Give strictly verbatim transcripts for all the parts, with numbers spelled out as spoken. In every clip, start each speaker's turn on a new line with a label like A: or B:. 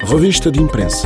A: Revista de Imprensa.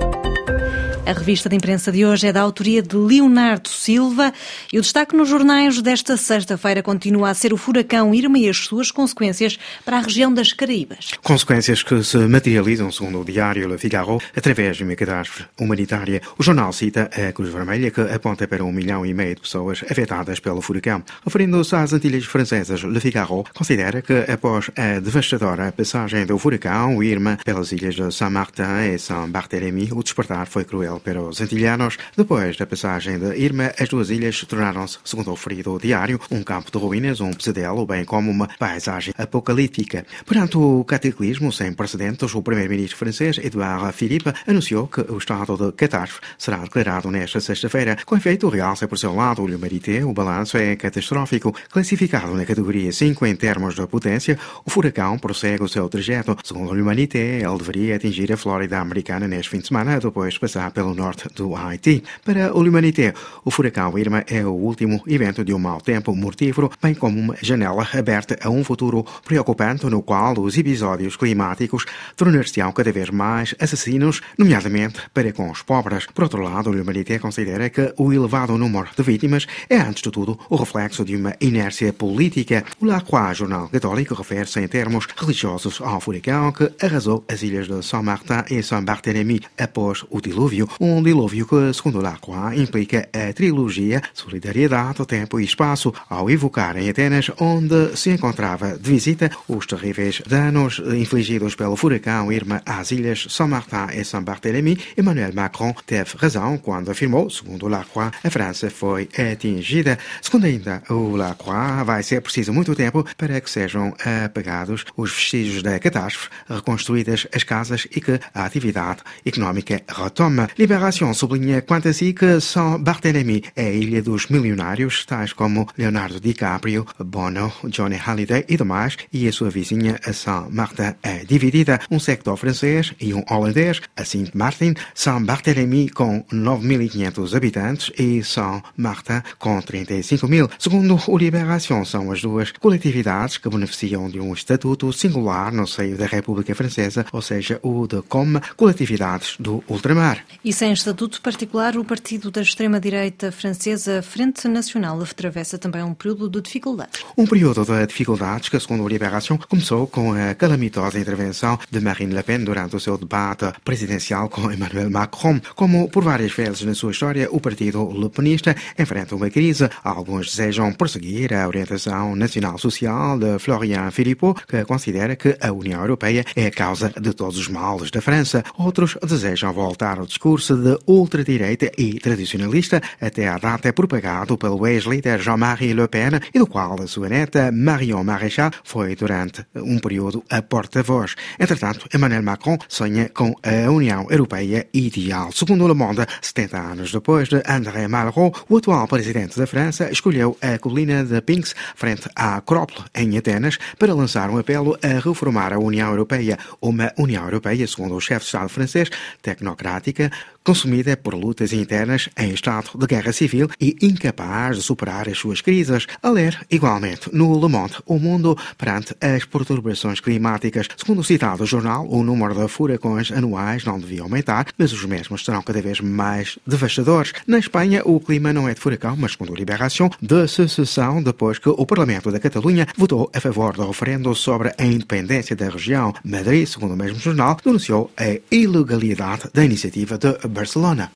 B: A revista de imprensa de hoje é da autoria de Leonardo Silva e o destaque nos jornais desta sexta-feira continua a ser o furacão Irma e as suas consequências para a região das Caraíbas.
C: Consequências que se materializam, segundo o diário Le Figaro, através de uma catástrofe humanitária. O jornal cita a Cruz Vermelha, que aponta para um milhão e meio de pessoas afetadas pelo furacão. Referindo-se às Antilhas Francesas, Le Figaro considera que, após a devastadora passagem do furacão Irma pelas ilhas de Saint-Martin e Saint-Barthélemy, o despertar foi cruel para os antilhanos. Depois da passagem de Irma, as duas ilhas tornaram-se, segundo o referido diário, um campo de ruínas, um pesadelo, bem como uma paisagem apocalíptica. Perante o cataclismo sem precedentes, o primeiro-ministro francês, Édouard Philippe, anunciou que o estado de catástrofe será declarado nesta sexta-feira. Com efeito, realça por seu lado o L'Humanité, o balanço é catastrófico. Classificado na categoria cinco em termos de potência, o furacão prossegue o seu trajeto. Segundo o L'Humanité, ele deveria atingir a Flórida americana neste fim de semana, depois passar pelo norte do Haiti. Para o L'Humanité, o furacão Irma é o último evento de um mau tempo mortífero, bem como uma janela aberta a um futuro preocupante no qual os episódios climáticos tornar-se-ão cada vez mais assassinos, nomeadamente para com os pobres. Por outro lado, o L'Humanité considera que o elevado número de vítimas é, antes de tudo, o reflexo de uma inércia política. O La Croix, jornal católico, refere-se em termos religiosos ao furacão que arrasou as ilhas de Saint-Martin e Saint-Barthélemy após o dilúvio. Um dilúvio que, segundo Lacroix, implica a trilogia solidariedade, tempo e espaço, ao evocar em Atenas, onde se encontrava de visita, os terríveis danos infligidos pelo furacão Irma às ilhas Saint-Martin e Saint-Barthélemy. Emmanuel Macron teve razão quando afirmou, segundo Lacroix, a França foi atingida. Segundo ainda o Lacroix, vai ser preciso muito tempo para que sejam apagados os vestígios da catástrofe, reconstruídas as casas e que a atividade económica retome. Libération sublinha quanto a si que Saint-Barthélemy é a ilha dos milionários, tais como Leonardo DiCaprio, Bono, Johnny Hallyday e demais, e a sua vizinha, a Saint-Martin, é dividida. Um sector francês e um holandês, a Sint-Maarten, Saint-Barthélemy com nove mil e quinhentos habitantes e Saint-Martin com trinta e cinco mil. Segundo o Libération, são as duas coletividades que beneficiam de um estatuto singular no seio da República Francesa, ou seja, o de como coletividades do ultramar.
B: E sem estatuto particular, o partido da extrema-direita francesa Frente Nacional atravessa também um período de dificuldades.
C: Um período de dificuldades que, segundo a Libération, começou com a calamitosa intervenção de Marine Le Pen durante o seu debate presidencial com Emmanuel Macron. Como por várias vezes na sua história, o partido lepenista enfrenta uma crise. Alguns desejam prosseguir a orientação nacional-social de Florian Philippot, que considera que a União Europeia é a causa de todos os males da França. Outros desejam voltar ao discurso de ultradireita e tradicionalista, até à data propagado pelo ex-líder Jean-Marie Le Pen e do qual a sua neta Marion Maréchal foi durante um período a porta-voz. Entretanto, Emmanuel Macron sonha com a União Europeia ideal. Segundo Le Monde, setenta anos depois de André Malraux, o atual presidente da França escolheu a colina de Pinx, frente à Acrópole, em Atenas, para lançar um apelo a reformar a União Europeia. Uma União Europeia, segundo o chefe de Estado francês, tecnocrática, consumida por lutas internas, em estado de guerra civil e incapaz de superar as suas crises. A ler, igualmente, no Le Monde, o mundo perante as perturbações climáticas. Segundo o citado jornal, o número de furacões anuais não devia aumentar, mas os mesmos serão cada vez mais devastadores. Na Espanha, o clima não é de furacão, mas, segundo a Libération, de secessão, depois que o Parlamento da Catalunha votou a favor do referendo sobre a independência da região. Madrid, segundo o mesmo jornal, denunciou a ilegalidade da iniciativa de Barcelona.